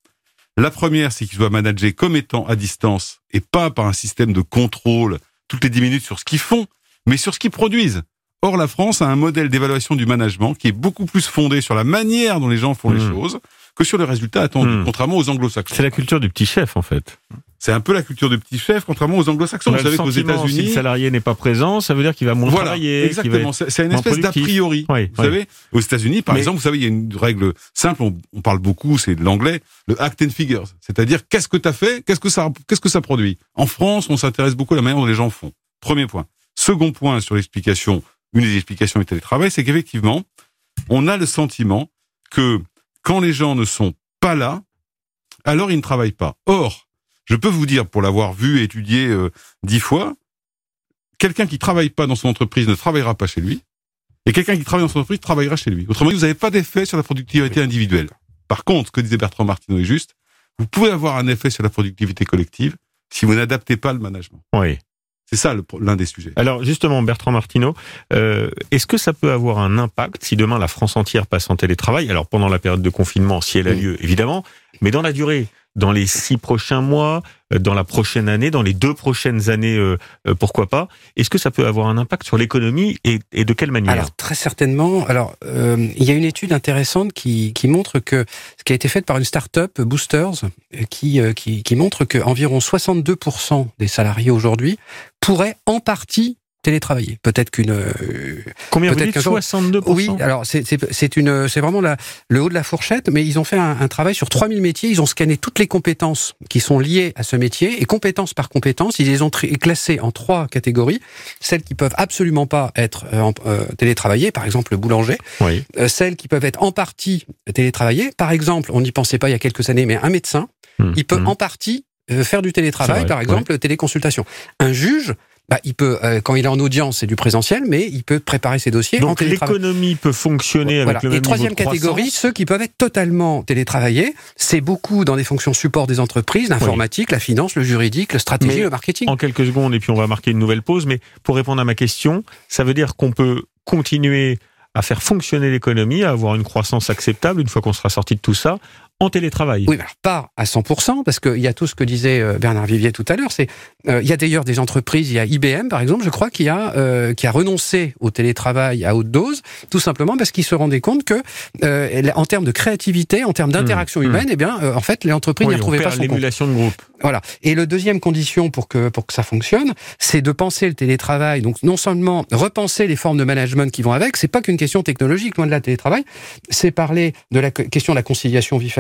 La première, c'est qu'ils soient managés comme étant à distance et pas par un système de contrôle toutes les dix minutes sur ce qu'ils font, mais sur ce qu'ils produisent. Or, la France a un modèle d'évaluation du management qui est beaucoup plus fondé sur la manière dont les gens font mmh. les choses que sur les résultats attendus, mmh. contrairement aux anglo-saxons. C'est la culture du petit chef, en fait. C'est un peu la culture du petit chef, contrairement aux anglo-saxons. Vous savez qu'aux États-Unis, si le salarié n'est pas présent, ça veut dire qu'il va moins voilà, travailler. Exactement. C'est, c'est une espèce d'a priori. Oui, vous oui. savez, aux États-Unis, par Mais... exemple, vous savez, il y a une règle simple. On, on parle beaucoup, c'est de l'anglais, le act and figures. C'est-à-dire, qu'est-ce que t'as fait, qu'est-ce que ça, qu'est-ce que ça produit. En France, on s'intéresse beaucoup à la manière dont les gens font. Premier point. Second point sur l'explication. Une des explications du télétravail, c'est qu'effectivement, on a le sentiment que quand les gens ne sont pas là, alors ils ne travaillent pas. Or, je peux vous dire, pour l'avoir vu et étudié euh, dix fois, quelqu'un qui travaille pas dans son entreprise ne travaillera pas chez lui, et quelqu'un qui travaille dans son entreprise travaillera chez lui. Autrement dit, vous n'avez pas d'effet sur la productivité individuelle. Par contre, ce que disait Bertrand Martineau est juste, vous pouvez avoir un effet sur la productivité collective si vous n'adaptez pas le management. Oui. C'est ça le, l'un des sujets. Alors justement, Bertrand Martineau, euh, est-ce que ça peut avoir un impact si demain la France entière passe en télétravail? Alors pendant la période de confinement, si elle a lieu, évidemment, mais dans la durée, dans les six prochains mois, dans la prochaine année, dans les deux prochaines années, euh, euh, pourquoi pas? Est-ce que ça peut avoir un impact sur l'économie et, et de quelle manière? Alors très certainement. Alors euh, il y a une étude intéressante qui, qui montre que ce qui a été fait par une start-up Boosters, qui, euh, qui, qui montre que environ soixante-deux pour cent des salariés aujourd'hui pourraient en partie télétravailler. Peut-être qu'une euh, combien peut-être vous dites soixante-deux pour cent? Oui, alors c'est c'est c'est une c'est vraiment la, le haut de la fourchette, mais ils ont fait un, un travail sur trois mille métiers, ils ont scanné toutes les compétences qui sont liées à ce métier et compétence par compétence, ils les ont tri- classées en trois catégories, celles qui peuvent absolument pas être euh, euh, télétravaillées, par exemple le boulanger, oui. euh, celles qui peuvent être en partie télétravaillées, par exemple, on n'y pensait pas il y a quelques années, mais un médecin, mmh, il peut mmh. en partie euh, faire du télétravail, vrai, par exemple, ouais. téléconsultation. Un juge, bah, il peut, euh, quand il est en audience, c'est du présentiel, mais il peut préparer ses dossiers Donc en télétravail. Donc l'économie peut fonctionner voilà. avec le même Et troisième niveau de catégorie, croissance. ceux qui peuvent être totalement télétravaillés, c'est beaucoup dans des fonctions support des entreprises, l'informatique, oui. la finance, le juridique, le stratégie, mais le marketing. En quelques secondes, et puis on va marquer une nouvelle pause, mais pour répondre à ma question, ça veut dire qu'on peut continuer à faire fonctionner l'économie, à avoir une croissance acceptable une fois qu'on sera sorti de tout ça, en télétravail. Oui, mais alors pas à cent pour cent, parce qu'il y a tout ce que disait Bernard Vivier tout à l'heure. C'est, euh, il y a d'ailleurs des entreprises, il y a I B M par exemple, je crois, qui a euh, qui a renoncé au télétravail à haute dose, tout simplement parce qu'ils se rendaient compte que, euh, en termes de créativité, en termes d'interaction mmh, humaine, mmh. eh bien, euh, en fait, l'entreprise oui, n'y retrouvait pas son compte. L'émulation de groupe. Voilà. Et le deuxième condition pour que pour que ça fonctionne, c'est de penser le télétravail. Donc non seulement repenser les formes de management qui vont avec, c'est pas qu'une question technologique, loin de là, télétravail, c'est parler de la question de la conciliation vie familiale.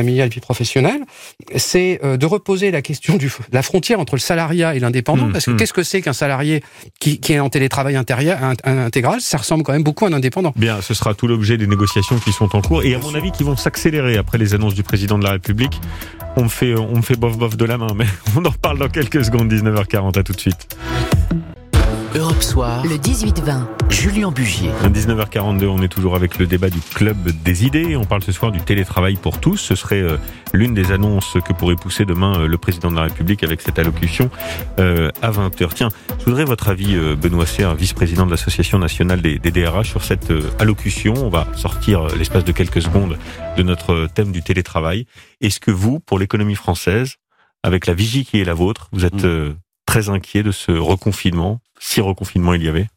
familiale, vie professionnelle, c'est euh, de reposer la question du, la frontière entre le salariat et l'indépendant, mmh, parce que mmh. qu'est-ce que c'est qu'un salarié qui, qui est en télétravail intérieur, un, un intégral? Ça ressemble quand même beaucoup à un indépendant. Bien, ce sera tout l'objet des négociations qui sont en cours et à mon avis qui vont s'accélérer après les annonces du président de la République. On me fait, on me fait bof bof de la main, mais on en reparle dans quelques secondes. Dix-neuf heures quarante, à tout de suite. Europe Soir, le dix-huit vingt, Julien Bugier. À dix-neuf heures quarante-deux, on est toujours avec le débat du Club des idées. On parle ce soir du télétravail pour tous. Ce serait euh, l'une des annonces que pourrait pousser demain euh, le président de la République avec cette allocution euh, à vingt heures. Tiens, je voudrais votre avis, euh, Benoît Serre, vice-président de l'Association nationale des, des D R H, sur cette euh, allocution. On va sortir euh, l'espace de quelques secondes de notre thème du télétravail. Est-ce que vous, pour l'économie française, avec la vigie qui est la vôtre, vous êtes euh, très inquiet de ce reconfinement, si reconfinement il y avait?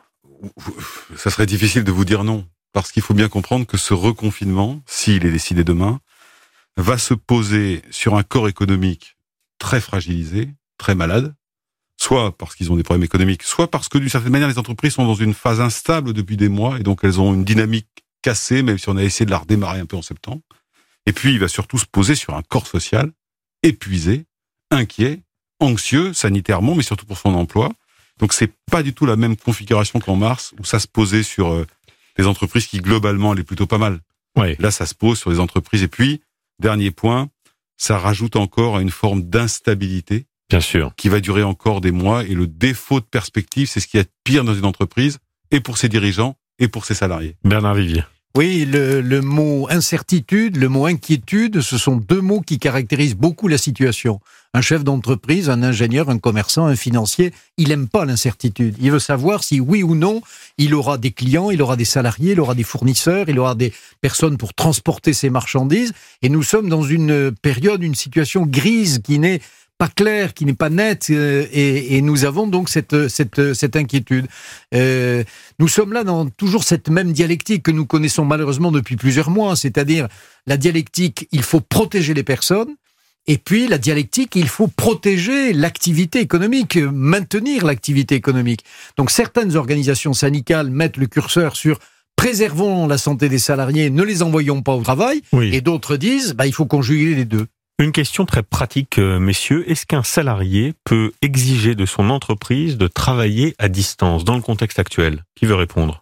Ça serait difficile de vous dire non, parce qu'il faut bien comprendre que ce reconfinement, s'il est décidé demain, va se poser sur un corps économique très fragilisé, très malade, soit parce qu'ils ont des problèmes économiques, soit parce que d'une certaine manière les entreprises sont dans une phase instable depuis des mois, et donc elles ont une dynamique cassée, même si on a essayé de la redémarrer un peu en septembre. Et puis il va surtout se poser sur un corps social épuisé, inquiet, anxieux sanitairement, mais surtout pour son emploi. Donc c'est pas du tout la même configuration qu'en mars, où ça se posait sur euh, les entreprises qui globalement allaient plutôt pas mal. Ouais. Là, ça se pose sur les entreprises. Et puis, dernier point, ça rajoute encore à une forme d'instabilité. Bien sûr. Qui va durer encore des mois. Et le défaut de perspective, c'est ce qui est pire dans une entreprise, et pour ses dirigeants, et pour ses salariés. Bernard Vivier. Oui, le, le mot incertitude, le mot inquiétude, ce sont deux mots qui caractérisent beaucoup la situation. Un chef d'entreprise, un ingénieur, un commerçant, un financier, il n'aime pas l'incertitude. Il veut savoir si oui ou non, il aura des clients, il aura des salariés, il aura des fournisseurs, il aura des personnes pour transporter ses marchandises. Et nous sommes dans une période, une situation grise qui n'est pas claire, qui n'est pas nette, euh, et, et nous avons donc cette, cette, cette inquiétude. Euh, nous sommes là dans toujours cette même dialectique que nous connaissons malheureusement depuis plusieurs mois, c'est-à-dire la dialectique, il faut protéger les personnes, et puis la dialectique, il faut protéger l'activité économique, maintenir l'activité économique. Donc certaines organisations syndicales mettent le curseur sur préservons la santé des salariés, ne les envoyons pas au travail, oui. Et d'autres disent bah, il faut conjuguer les deux. Une question très pratique, euh, messieurs. Est-ce qu'un salarié peut exiger de son entreprise de travailler à distance dans le contexte actuel? Qui veut répondre?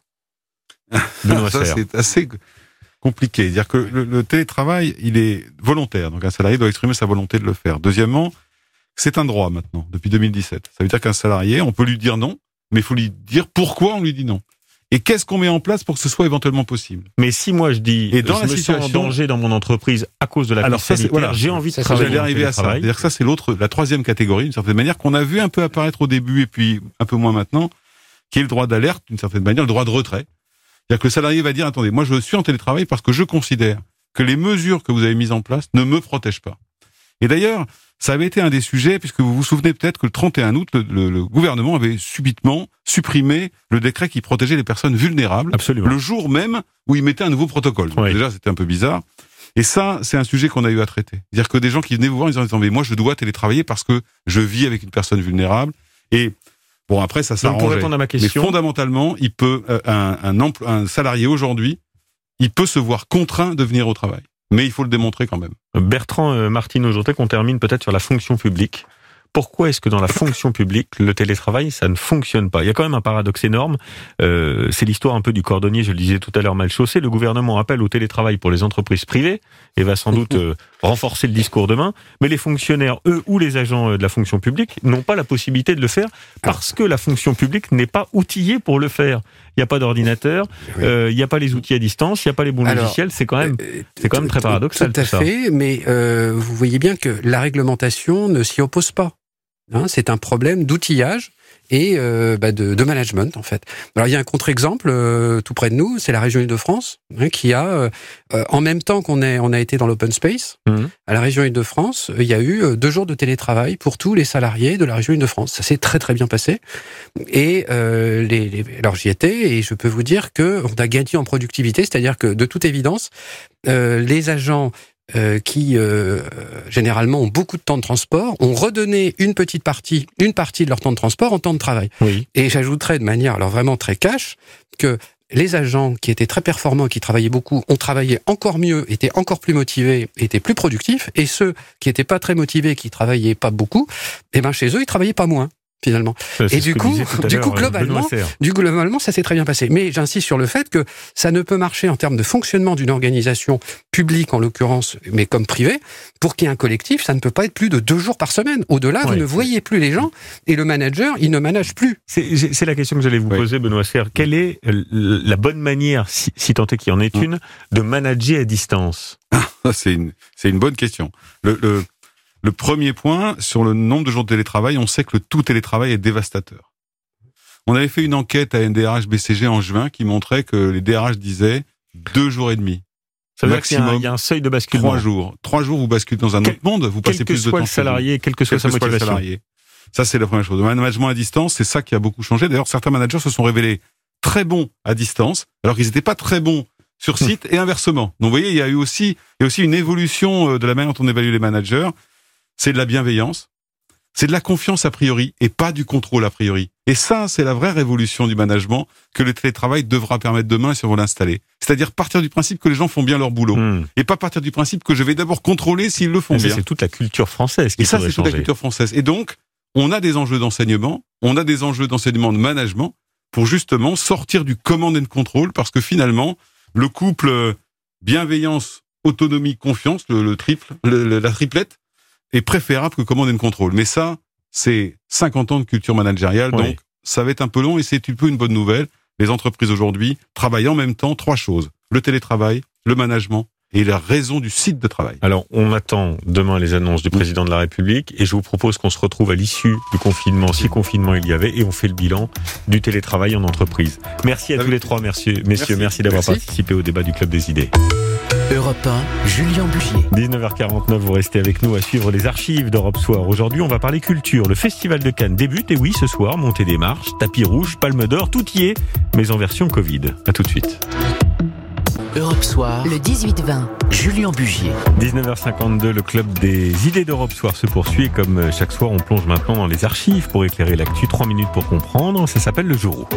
Benoît Ça, c'est assez compliqué. C'est-à-dire que le, le télétravail, il est volontaire. Donc un salarié doit exprimer sa volonté de le faire. Deuxièmement, c'est un droit maintenant, depuis deux mille dix-sept. Ça veut dire qu'un salarié, on peut lui dire non, mais il faut lui dire pourquoi on lui dit non. Et qu'est-ce qu'on met en place pour que ce soit éventuellement possible? Mais si moi je dis, et dans je la me situation, sens en danger dans mon entreprise à cause de la crise sanitaire, voilà, j'ai envie de travailler. J'allais arriver à ça. C'est-à-dire que ça, c'est l'autre, la troisième catégorie, d'une certaine manière, qu'on a vu un peu apparaître au début et puis un peu moins maintenant, qui est le droit d'alerte, d'une certaine manière, le droit de retrait. C'est-à-dire que le salarié va dire, attendez, moi je suis en télétravail parce que je considère que les mesures que vous avez mises en place ne me protègent pas. Et d'ailleurs, ça avait été un des sujets, puisque vous vous souvenez peut-être que le trente et un août, le, le, le gouvernement avait subitement supprimé le décret qui protégeait les personnes vulnérables. Absolument. Le jour même où il mettait un nouveau protocole. Donc oui. Déjà, c'était un peu bizarre. Et ça, c'est un sujet qu'on a eu à traiter. C'est-à-dire que des gens qui venaient vous voir en disant, attendez, moi je dois télétravailler parce que je vis avec une personne vulnérable. Et bon, après, ça s'arrangeait. Pour répondre à ma question. Mais fondamentalement, il peut, euh, un, un, empl- un salarié aujourd'hui, il peut se voir contraint de venir au travail. Mais il faut le démontrer quand même. Bertrand euh, Martineau, je voudrais qu'on termine peut-être sur la fonction publique. Pourquoi est-ce que dans la fonction publique, le télétravail, ça ne fonctionne pas? Il y a quand même un paradoxe énorme. Euh, c'est l'histoire un peu du cordonnier, je le disais tout à l'heure, mal chaussé. Le gouvernement appelle au télétravail pour les entreprises privées et va sans doute euh, renforcer le discours demain. Mais les fonctionnaires, eux, ou les agents de la fonction publique, n'ont pas la possibilité de le faire parce que la fonction publique n'est pas outillée pour le faire. Il n'y a pas d'ordinateur, oui. euh, il n'y a pas les outils à distance, il n'y a pas les bons Alors, logiciels. C'est quand même, euh, c'est quand même très paradoxal. Tout à tout fait, ça. mais euh, vous voyez bien que la réglementation ne s'y oppose pas. Hein, c'est un problème d'outillage et euh, bah de, de management en fait. Alors il y a un contre-exemple euh, tout près de nous, c'est la région Île-de-France hein, qui a, euh, en même temps qu'on est, on a été dans l'open space, mmh. à la région Île-de-France, il y a eu euh, deux jours de télétravail pour tous les salariés de la région Île-de-France. Ça s'est très très bien passé. Et euh, les, les, alors j'y étais et je peux vous dire que on a gagné en productivité, c'est-à-dire que de toute évidence, euh, les agents Euh, qui euh, généralement ont beaucoup de temps de transport, ont redonné une petite partie, une partie de leur temps de transport en temps de travail. Oui. Et j'ajouterais de manière alors vraiment très cash que les agents qui étaient très performants, qui travaillaient beaucoup, ont travaillé encore mieux, étaient encore plus motivés, étaient plus productifs, et ceux qui étaient pas très motivés, qui travaillaient pas beaucoup, eh ben chez eux, ils travaillaient pas moins. Finalement. C'est et du coup, du coup, globalement, du globalement, ça s'est très bien passé. Mais j'insiste sur le fait que ça ne peut marcher en termes de fonctionnement d'une organisation publique, en l'occurrence, mais comme privée, pour qu'il y ait un collectif, ça ne peut pas être plus de deux jours par semaine. Au-delà, oui, vous ne voyez plus les gens, et le manager, il ne manage plus. C'est, c'est la question que j'allais vous oui. poser, Benoît Serre. Quelle est la bonne manière, si, si tant est qu'il y en ait mmh. une, de manager à distance? Ah, c'est une, c'est une bonne question. Le, le... Le premier point, sur le nombre de jours de télétravail, on sait que le tout télétravail est dévastateur. On avait fait une enquête à N D R H B C G en juin qui montrait que les D R H disaient deux jours et demi. Ça veut dire qu'il y a, un, il y a un seuil de basculement. Trois jours. Trois jours, vous basculez dans un quel, autre monde, vous passez plus de temps. Quel que soit le salarié, quelle que soit sa motivation. Ça, c'est la première chose. Le management à distance, c'est ça qui a beaucoup changé. D'ailleurs, certains managers se sont révélés très bons à distance, alors qu'ils n'étaient pas très bons sur site et inversement. Donc, vous voyez, il y a eu aussi, il y a aussi une évolution de la manière dont on évalue les managers. C'est de la bienveillance, c'est de la confiance a priori et pas du contrôle a priori. Et ça, c'est la vraie révolution du management que le télétravail devra permettre demain si on veut l'installer. C'est-à-dire partir du principe que les gens font bien leur boulot mmh. et pas partir du principe que je vais d'abord contrôler s'ils le font et bien. C'est toute la culture française qui Et ça, c'est changer. toute la culture française. Et donc, on a des enjeux d'enseignement, on a des enjeux d'enseignement de management pour justement sortir du command and control parce que finalement, le couple bienveillance, autonomie, confiance, le, le triple, le, le, la triplette, est préférable que command and control. Mais ça, c'est cinquante ans de culture managériale, oui. donc ça va être un peu long et c'est un peu une bonne nouvelle. Les entreprises aujourd'hui travaillent en même temps trois choses. Le télétravail, le management et la raison du site de travail. Alors, on attend demain les annonces du président de la République et je vous propose qu'on se retrouve à l'issue du confinement, si confinement il y avait, et on fait le bilan du télétravail en entreprise. Merci à Avec tous les trois, merci, messieurs. Merci, merci d'avoir merci. participé au débat du Club des idées. Europe un, Julien Bugier. dix-neuf heures quarante-neuf, vous restez avec nous à suivre les archives d'Europe Soir. Aujourd'hui, on va parler culture. Le Festival de Cannes débute, et oui, ce soir, montée des marches, tapis rouge, palme d'or, tout y est, mais en version Covid. À tout de suite. Europe Soir, le dix-huit vingt, Julien Bugier. dix-neuf heures cinquante-deux, le club des idées d'Europe Soir se poursuit. Comme chaque soir, on plonge maintenant dans les archives pour éclairer l'actu. Trois minutes pour comprendre, ça s'appelle le jour.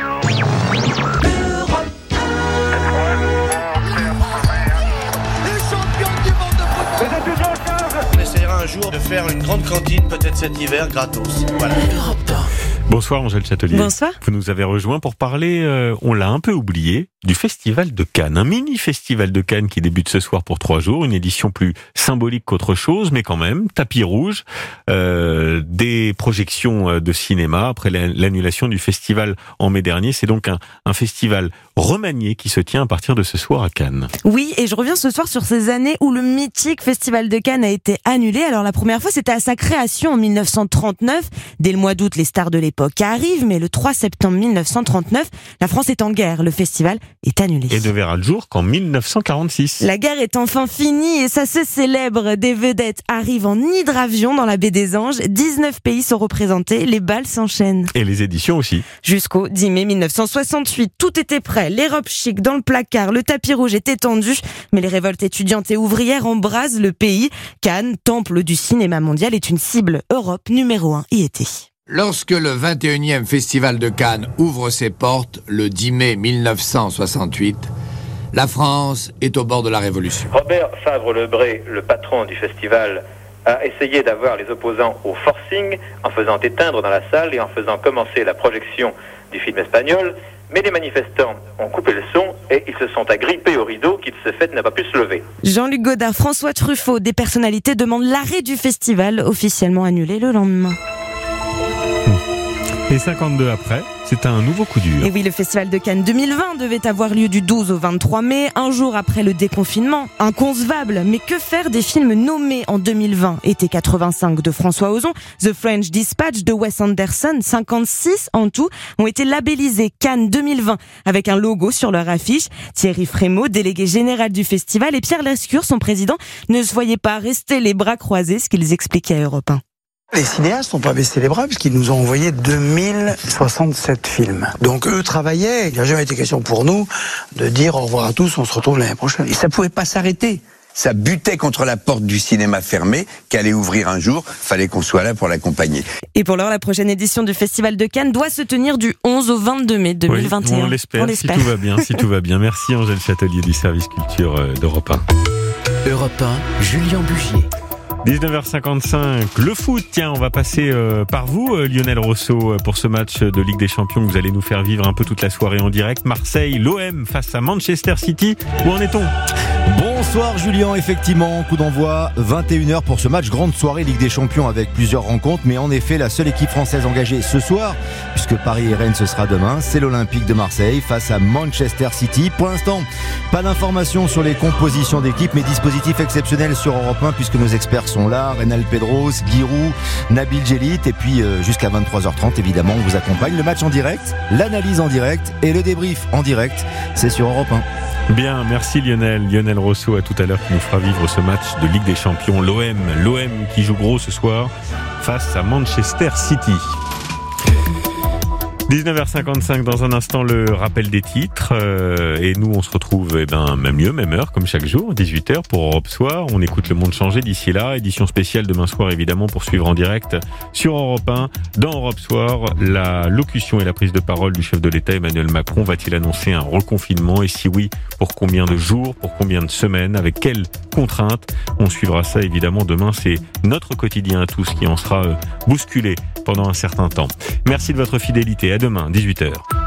On essaiera un jour de faire une grande cantine, peut-être cet hiver, gratos. Voilà. Bonsoir Angèle Châtelier. Bonsoir. Vous nous avez rejoint pour parler, euh, on l'a un peu oublié, du Festival de Cannes. Un mini-festival de Cannes qui débute ce soir pour trois jours, une édition plus symbolique qu'autre chose, mais quand même, tapis rouge, euh, des projections de cinéma après l'annulation du festival en mai dernier. C'est donc un, un festival remanié qui se tient à partir de ce soir à Cannes. Oui, et je reviens ce soir sur ces années où le mythique Festival de Cannes a été annulé. Alors la première fois, c'était à sa création en mille neuf cent trente-neuf. Dès le mois d'août, les stars de l'époque arrivent, mais le trois septembre mille neuf cent trente-neuf, la France est en guerre. Le festival est annulé. Et ne verra le jour qu'en mille neuf cent quarante-six. La guerre est enfin finie et ça se célèbre. Des vedettes arrivent en hydravion dans la baie des Anges. dix-neuf pays sont représentés. Les bals s'enchaînent. Et les éditions aussi. Jusqu'au dix mai mille neuf cent soixante-huit, tout était prêt. Les robes chic dans le placard, le tapis rouge était tendu. Mais les révoltes étudiantes et ouvrières embrasent le pays. Cannes, temple du cinéma mondial, est une cible. Europe numéro un y était. Lorsque le vingt et unième Festival de Cannes ouvre ses portes le dix mai mille neuf cent soixante-huit, la France est au bord de la Révolution. Robert Favre-Lebré, le patron du festival, a essayé d'avoir les opposants au forcing en faisant éteindre dans la salle et en faisant commencer la projection du film espagnol. Mais les manifestants ont coupé le son et ils se sont agrippés au rideau qui, de ce fait, n'a pas pu se lever. Jean-Luc Godard, François Truffaut, des personnalités demandent l'arrêt du festival, officiellement annulé le lendemain. Et cinquante-deux après, c'est un nouveau coup dur. Et oui, le Festival de Cannes deux mille vingt devait avoir lieu du douze au vingt-trois mai, un jour après le déconfinement. Inconcevable, mais que faire des films nommés en deux mille vingt? Été quatre-vingt-cinq de François Ozon, The French Dispatch de Wes Anderson, cinquante-six en tout, ont été labellisés Cannes deux mille vingt avec un logo sur leur affiche. Thierry Frémaux, délégué général du festival, et Pierre Lescure, son président, ne se voyaient pas rester les bras croisés, ce qu'ils expliquaient à Europe un. Les cinéastes n'ont pas baissé les bras puisqu'ils nous ont envoyé deux mille soixante-sept films. Donc eux travaillaient, il n'a jamais été question pour nous de dire au revoir à tous, on se retrouve l'année prochaine. Et ça pouvait pas s'arrêter. ça butait contre la porte du cinéma fermé, qu'allait ouvrir un jour, fallait qu'on soit là pour l'accompagner. Et pour l'heure, la prochaine édition du Festival de Cannes doit se tenir du onze au vingt-deux mai deux mille vingt et un. Oui, on l'espère, on l'espère, si tout va bien, si tout va bien. Merci Angèle Châtelier du service culture d'Europe un. Europe un, Julien Bugier. dix-neuf heures cinquante-cinq, le foot, tiens, on va passer euh, par vous, euh, Lionel Rousseau, pour ce match de Ligue des Champions que vous allez nous faire vivre un peu toute la soirée en direct. Marseille, l'O M face à Manchester City, où en est-on ? Bonsoir Julien, effectivement, coup d'envoi vingt et une heures pour ce match, grande soirée Ligue des Champions avec plusieurs rencontres, mais en effet la seule équipe française engagée ce soir, puisque Paris et Rennes ce sera demain, c'est l'Olympique de Marseille face à Manchester City. Pour l'instant, pas d'informations sur les compositions d'équipe, mais dispositif exceptionnel sur Europe un puisque nos experts sont là, Reynal Pedros, Giroud, Nabil Djellit, et puis euh, jusqu'à vingt-trois heures trente évidemment on vous accompagne, le match en direct, l'analyse en direct et le débrief en direct, c'est sur Europe un. Bien, merci Lionel. Lionel Rousseau à tout à l'heure qui nous fera vivre ce match de Ligue des Champions. L'O M, l'O M qui joue gros ce soir face à Manchester City. dix-neuf heures cinquante-cinq, dans un instant le rappel des titres euh, et nous on se retrouve eh ben, même lieu, même heure comme chaque jour, dix-huit heures pour Europe Soir. On écoute Le Monde changer d'ici là, édition spéciale demain soir évidemment pour suivre en direct sur Europe un. Dans Europe Soir, la locution et la prise de parole du chef de l'État Emmanuel Macron. Va-t-il annoncer un reconfinement et si oui, pour combien de jours, pour combien de semaines, avec quelles contraintes? On suivra ça évidemment demain, c'est notre quotidien à tous qui en sera euh, bousculé pendant un certain temps. Merci de votre fidélité, à demain, dix-huit heures.